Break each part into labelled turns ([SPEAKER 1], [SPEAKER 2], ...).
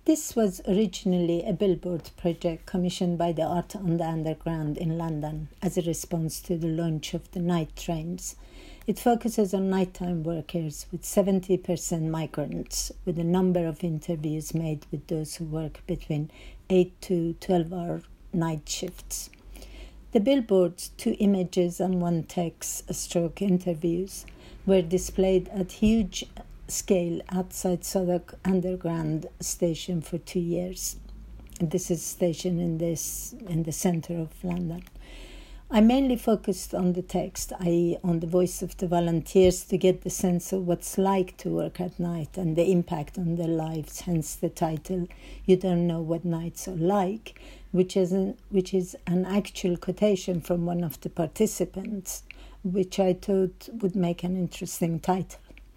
[SPEAKER 1] This was originally a billboard project commissioned by the Art on the Underground in London as a response to the launch of the night trains. It focuses on nighttime workers with 70% migrants, with a number of interviews made with those who work between 8 to 12-hour night shifts. The billboards, 2 images and 1 text-stroke interviews, were displayed at huge scale outside Southwark Underground station for 2 years. This is a station in the centre of London. I mainly focused on the text, i.e. on the voice of the volunteers, to get the sense of what's like to work at night and the impact on their lives, hence the title, You Don't Know What Nights Are Like, which is an actual quotation from one of the participants, which I thought would make an interesting title.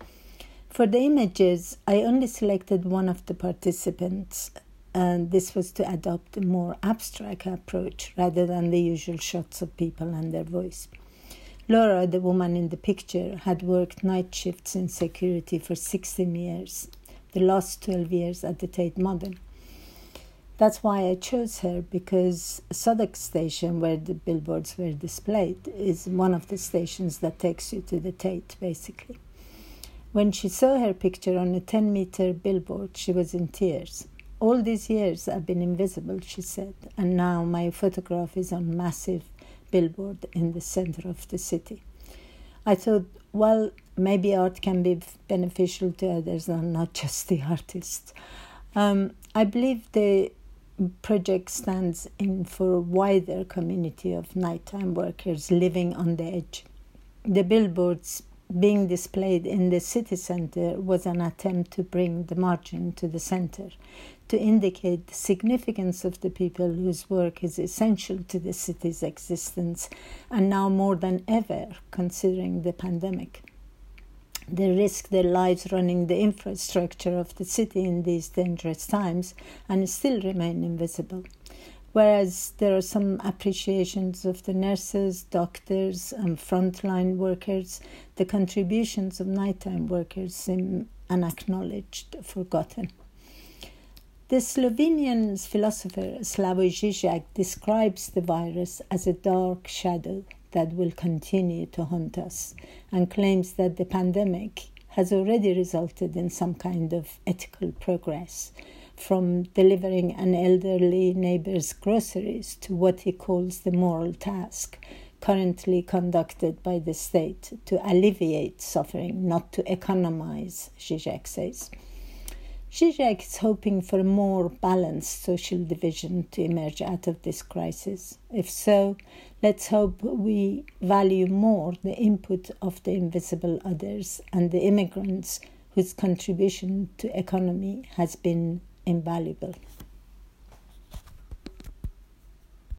[SPEAKER 1] For the images, I only selected one of the participants, and this was to adopt a more abstract approach rather than the usual shots of people and their voice. Laura, the woman in the picture, had worked night shifts in security for 16 years, the last 12 years at the Tate Modern. That's why I chose her, because Southwark Station, where the billboards were displayed, is one of the stations that takes you to the Tate, basically. When she saw her picture on a 10-meter billboard, she was in tears. All these years I've been invisible, she said, and now my photograph is on a massive billboard in the center of the city. I thought, well, maybe art can be beneficial to others and not just the artist. I believe the project stands in for a wider community of nighttime workers living on the edge. The billboards being displayed in the city centre was an attempt to bring the margin to the centre, to indicate the significance of the people whose work is essential to the city's existence, and now more than ever, considering the pandemic. They risk their lives running the infrastructure of the city in these dangerous times and still remain invisible. Whereas there are some appreciations of the nurses, doctors, and frontline workers, the contributions of nighttime workers seem unacknowledged, forgotten. The Slovenian philosopher Slavoj Žižek describes the virus as a dark shadow that will continue to haunt us, and claims that the pandemic has already resulted in some kind of ethical progress, from delivering an elderly neighbour's groceries to what he calls the moral task, currently conducted by the state to alleviate suffering, not to economize, Žižek says. Žižek is hoping for a more balanced social division to emerge out of this crisis. If so, let's hope we value more the input of the invisible others and the immigrants whose contribution to economy has been invaluable.